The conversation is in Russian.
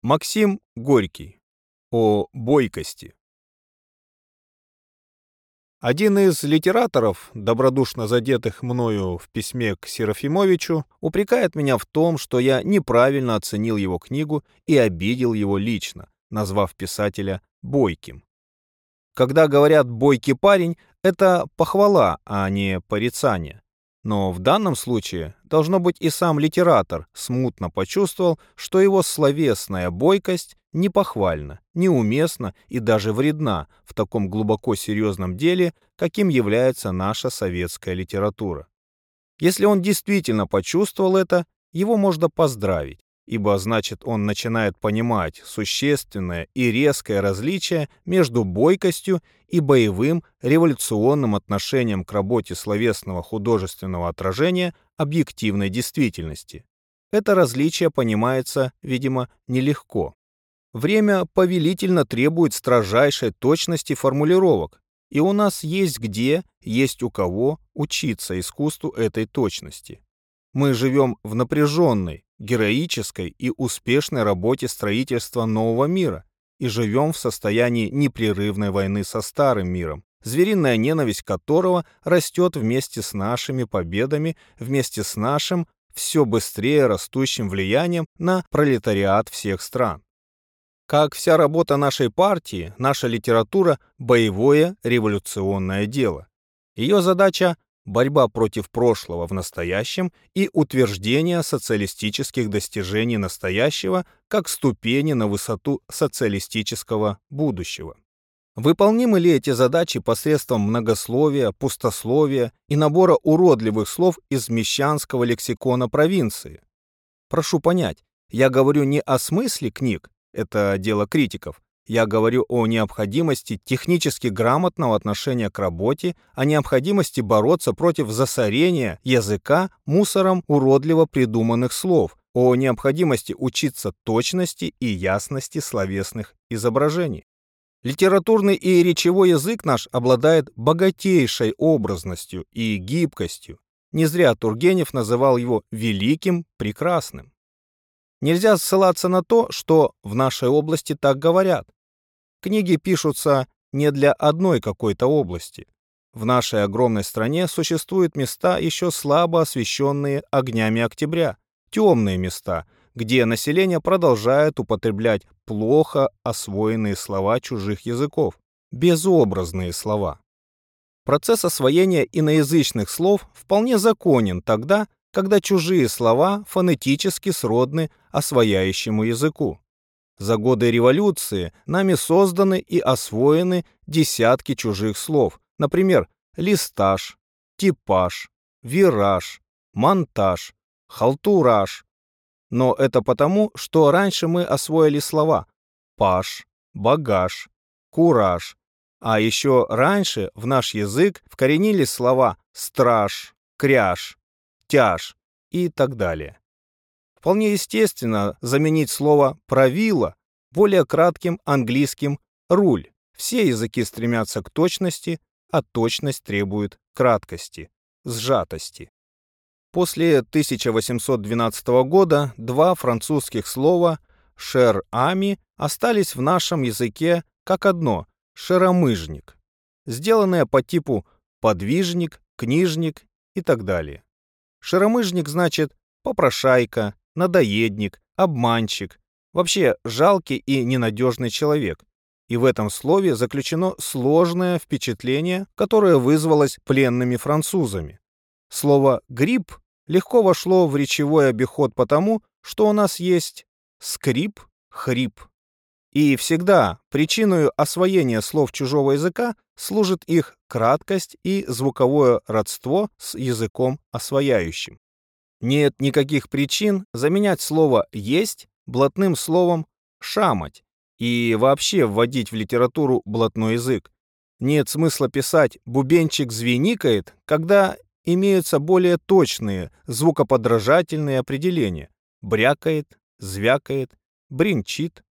Максим Горький. О бойкости. Один из литераторов, добродушно задетых мною в письме к Серафимовичу, упрекает меня в том, что я неправильно оценил его книгу и обидел его лично, назвав писателя бойким. Когда говорят «бойкий парень», это похвала, а не порицание. Но в данном случае, должно быть, и сам литератор смутно почувствовал, что его словесная бойкость непохвальна, неуместна и даже вредна в таком глубоко серьезном деле, каким является наша советская литература. Если он действительно почувствовал это, его можно поздравить, ибо значит он начинает понимать существенное и резкое различие между бойкостью и боевым революционным отношением к работе словесного художественного отражения объективной действительности. Это различие понимается, видимо, нелегко. Время повелительно требует строжайшей точности формулировок, и у нас есть где, есть у кого учиться искусству этой точности. Мы живем в напряженной, героической и успешной работе строительства нового мира и живем в состоянии непрерывной войны со старым миром, звериная ненависть которого растет вместе с нашими победами, вместе с нашим все быстрее растущим влиянием на пролетариат всех стран. Как вся работа нашей партии, наша литература – боевое революционное дело. Ее задача – борьба против прошлого в настоящем и утверждение социалистических достижений настоящего как ступени на высоту социалистического будущего. Выполнимы ли эти задачи посредством многословия, пустословия и набора уродливых слов из мещанского лексикона провинции? Прошу понять, я говорю не о смысле книг, это дело критиков. Я говорю о необходимости технически грамотного отношения к работе, о необходимости бороться против засорения языка мусором уродливо придуманных слов, о необходимости учиться точности и ясности словесных изображений. Литературный и речевой язык наш обладает богатейшей образностью и гибкостью. Не зря Тургенев называл его великим, прекрасным. Нельзя ссылаться на то, что в нашей области так говорят. Книги пишутся не для одной какой-то области. В нашей огромной стране существуют места, еще слабо освещенные огнями октября, темные места, где население продолжает употреблять плохо освоенные слова чужих языков, безобразные слова. Процесс освоения иноязычных слов вполне законен тогда, когда чужие слова фонетически сродны освояющему языку. За годы революции нами созданы и освоены десятки чужих слов, например, листаж, типаж, вираж, монтаж, халтураж. Но это потому, что раньше мы освоили слова паш, багаж, кураж, а еще раньше в наш язык вкоренились слова страж, кряж, тяж и так далее. Вполне естественно заменить слово «правило» более кратким английским «руль». Все языки стремятся к точности, а точность требует краткости, сжатости. После 1812 года два французских слова «шер-ами» остались в нашем языке как одно «шеромыжник», сделанное по типу «подвижник», «книжник» и так далее. Шеромыжник значит попрошайка, надоедник, обманщик, вообще жалкий и ненадежный человек. И в этом слове заключено сложное впечатление, которое вызвалось пленными французами. Слово «гриб» легко вошло в речевой обиход потому, что у нас есть скрип, хрип. И всегда причиной освоения слов чужого языка служит их краткость и звуковое родство с языком освояющим. Нет никаких причин заменять слово «есть» блатным словом «шамать» и вообще вводить в литературу блатной язык. Нет смысла писать «бубенчик звеникает», когда имеются более точные звукоподражательные определения: брякает, звякает, бренчит,